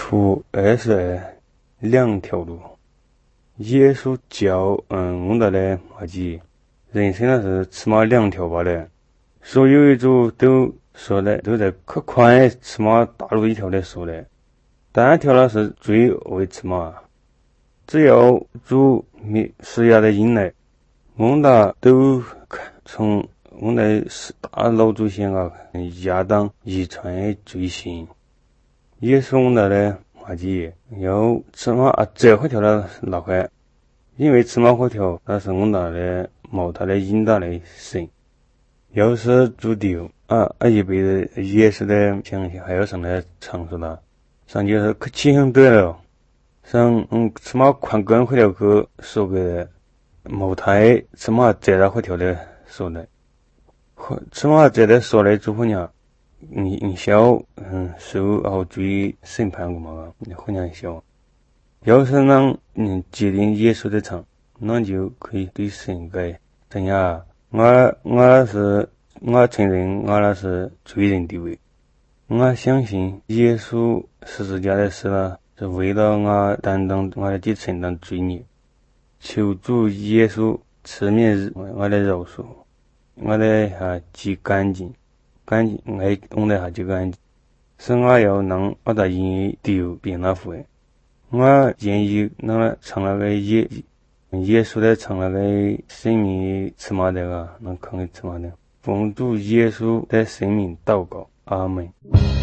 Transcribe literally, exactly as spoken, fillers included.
图二十二两条路。耶稣教嗯我们的马基，人生的是起码两条吧的。所有一组都说的都在可宽起码大路一条的说的，单条呢是最为起码。只要主灭施压的引来，我们都从我们大老祖先啊亚当遗传的罪行。耶稣我们的马基要起码啊这块条的那块，因为起码块条那是我们的毛他的引导的神。要是注定啊啊一辈子也是的相信还有什么长处的，上就是可气很对了。上嗯起码宽跟块条去说个毛胎起码这那块条的说的，起码这的说的之后呢，你你小嗯受后追审判过嘛，你好像小。要是能嗯决定耶稣的场，那就可以对神改怎样？我我是我承认我那是罪人地位，我相信耶稣十字架的事呢，是为了我担当我的承担罪孽，求主耶稣赐免我的饶恕，我的哈极干净，干净我我的哈极干净，是我要能我的因丢变那副，我建议能成那个耶耶稣的成那个生命起码的啊，能可以起码的，奉主耶稣的生命祷告，阿门。